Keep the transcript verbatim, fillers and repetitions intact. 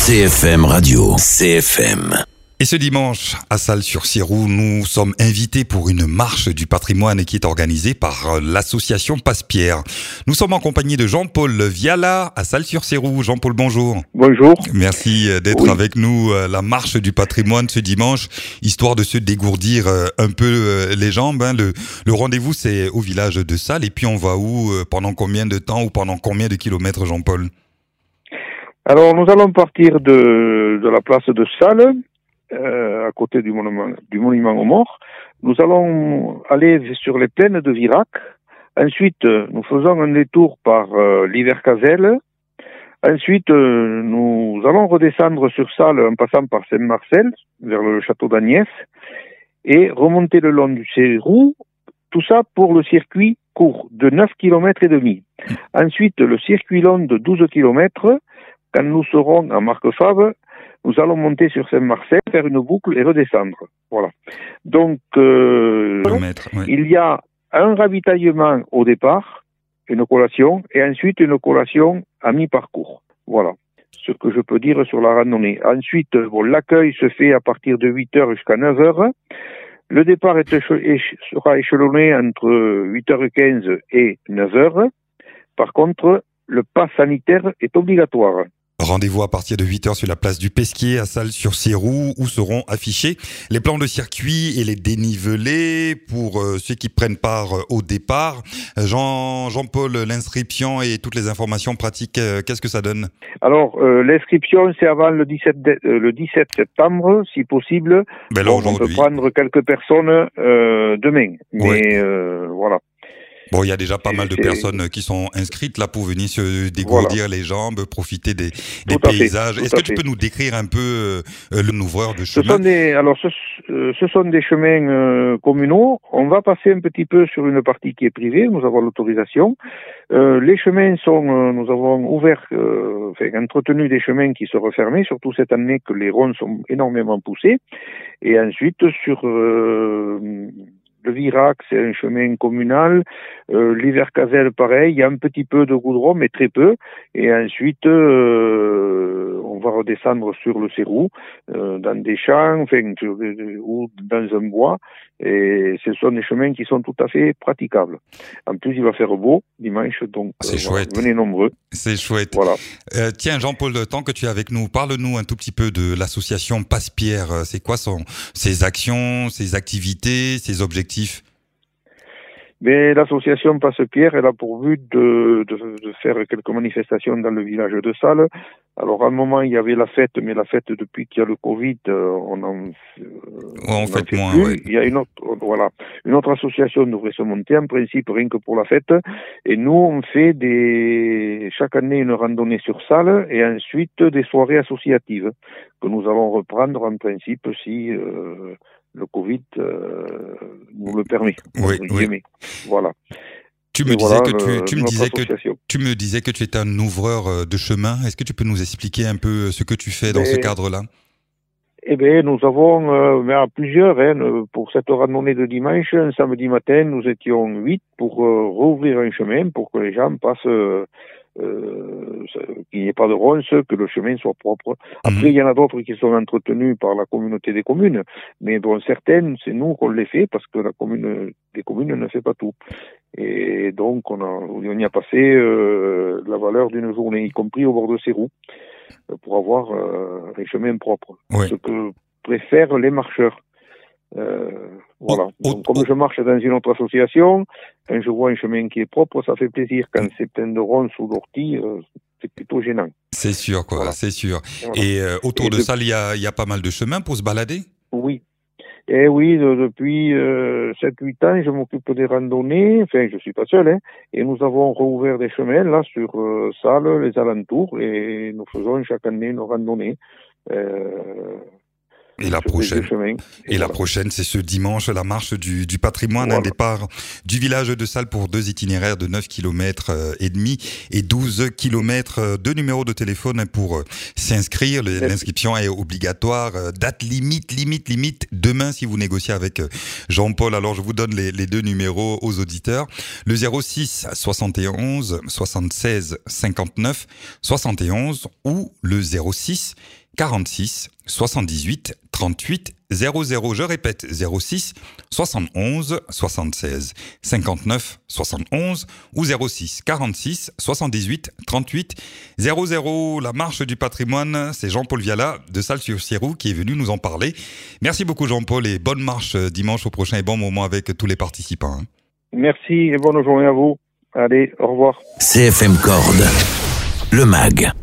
C F M Radio, C F M. Et ce dimanche, à Salles-sur-Ciroux, nous sommes invités pour une marche du patrimoine qui est organisée par l'association Passe-Pierre. Nous sommes en compagnie de Jean-Paul Viala à Salles-sur-Ciroux. Jean-Paul, bonjour. Bonjour. Merci d'être oui. avec nous. La marche du patrimoine ce dimanche, histoire de se dégourdir un peu les jambes. Le, le rendez-vous, c'est au village de Salles. Et puis on va où, pendant combien de temps ou pendant combien de kilomètres, Jean-Paul? Alors, nous allons partir de, de la place de Salles, Euh, à côté du monument, du monument aux morts. Nous allons aller sur les plaines de Virac. Ensuite, nous faisons un détour par euh, l'Ivercazelle. Ensuite, euh, nous allons redescendre sur Salles en passant par Saint-Marcel, vers le château d'Agnès, et remonter le long du Ciroux. Tout ça pour le circuit court de neuf kilomètres et demi. Ensuite, le circuit long de douze kilomètres. Quand nous serons à Marquefave, nous allons monter sur Saint-Marcel, faire une boucle et redescendre. Voilà. Donc, euh, oui. il y a un ravitaillement au départ, une collation, et ensuite une collation à mi-parcours. Voilà ce que je peux dire sur la randonnée. Ensuite, bon, l'accueil se fait à partir de huit heures jusqu'à neuf heures. Le départ est éche- sera échelonné entre huit heures quinze et neuf heures. Par contre, le pass sanitaire est obligatoire. Rendez-vous à partir de huit heures sur la place du Pesquier à Salles-sur-Ciroux où seront affichés les plans de circuit et les dénivelés pour euh, ceux qui prennent part euh, au départ. Jean, Jean-Paul, l'inscription et toutes les informations pratiques, euh, qu'est-ce que ça donne? Alors, euh, l'inscription, c'est avant le dix-sept, de, euh, le dix-sept septembre, si possible. Ben là, bon, on peut prendre quelques personnes euh, demain, mais oui. euh, voilà. Bon, il y a déjà pas mal de personnes qui sont inscrites là pour venir se dégourdir voilà. les jambes, profiter des, des paysages. Est-ce que tu peux nous décrire un peu euh, le ouvreur de chemin? Ce sont des, alors, ce, ce sont des chemins euh, communaux. On va passer un petit peu sur une partie qui est privée. Nous avons l'autorisation. Euh, les chemins sont, euh, nous avons ouvert, euh, enfin, entretenu des chemins qui se refermaient, surtout cette année que les ronds sont énormément poussés. Et ensuite, sur euh, le Virac, c'est un chemin communal. Euh, L'Ivercazelle, pareil. Il y a un petit peu de goudron, mais très peu. Et ensuite, euh, on va redescendre sur le Ciroux, euh, dans des champs, enfin, ou dans un bois. Et ce sont des chemins qui sont tout à fait praticables. En plus, il va faire beau dimanche, donc c'est euh, chouette. Voilà, venez nombreux. C'est chouette. Voilà. Euh, tiens, Jean-Paul, tant que tu es avec nous, parle-nous un tout petit peu de l'association Passe-Pierre. C'est quoi son, ses actions, ses activités, ses objectifs? Mais l'association Passe-Pierre, elle a pour but de, de, de faire quelques manifestations dans le village de Salles. Alors, à un moment, il y avait la fête, mais la fête, depuis qu'il y a le Covid, euh, on en, euh, on on en fait, fait moins, plus. Ouais. Il y a une autre, voilà, une autre association devrait se monter, en principe, rien que pour la fête. Et nous, on fait des, chaque année, une randonnée sur Salles et ensuite des soirées associatives que nous allons reprendre, en principe, si, euh, le Covid euh, nous le permet. Oui, oui. Voilà. Tu me, disais voilà, que tu, tu, me disais que tu me disais que tu étais un ouvreur de chemin. Est-ce que tu peux nous expliquer un peu ce que tu fais dans mais, ce cadre-là? Eh bien, nous avons euh, mais à plusieurs, hein, pour cette randonnée de dimanche, un samedi matin, nous étions huit pour euh, rouvrir un chemin, pour que les gens passent... Euh, Euh, qu'il n'y ait pas de ronces, que le chemin soit propre. Après, mmh. il y en a d'autres qui sont entretenus par la communauté des communes, mais bon, certaines, c'est nous qu'on les fait parce que la commune des communes ne fait pas tout. Et donc, on, a, on y a passé euh, la valeur d'une journée, y compris au bord de Ciroux, pour avoir euh, un chemin propre. Oui. Ce que préfèrent les marcheurs. Euh, voilà. Oh, oh, Donc, comme oh. je marche dans une autre association, quand je vois un chemin qui est propre, ça fait plaisir. Quand c'est plein de ronces ou d'orties, euh, c'est plutôt gênant. C'est sûr, quoi, voilà. c'est sûr. Voilà. Et euh, autour Et de, de ça, il y a, il y a pas mal de chemins pour se balader? Oui. Et oui, de, depuis euh, sept huit ans, je m'occupe des randonnées. Enfin, je suis pas seul, hein. Et nous avons rouvert des chemins, là, sur euh, Salles, les alentours, et nous faisons chaque année nos randonnées. Euh, Et la prochaine, et, et voilà. la prochaine, c'est ce dimanche, la marche du, du patrimoine, voilà. Un départ du village de Salles pour deux itinéraires de neuf kilomètres et demi et douze kilomètres. Deux numéros de téléphone pour s'inscrire. L'inscription est obligatoire. Date limite, limite, limite. Demain, si vous négociez avec Jean-Paul, alors je vous donne les, les deux numéros aux auditeurs. Le zéro six soixante et onze soixante-seize cinquante-neuf soixante et onze ou le zéro six quarante-six soixante-dix-huit trente-huit zéro zéro. Je répète, zéro six soixante-onze soixante-seize cinquante-neuf soixante-onze ou zéro six quarante-six soixante-dix-huit trente-huit zéro zéro. La marche du patrimoine, c'est Jean-Paul Viala de Salles-sur-Sierou qui est venu nous en parler. Merci beaucoup Jean-Paul et bonne marche dimanche au prochain et bon moment avec tous les participants. Merci et bonne journée à vous. Allez, au revoir. C F M Corde, le mag.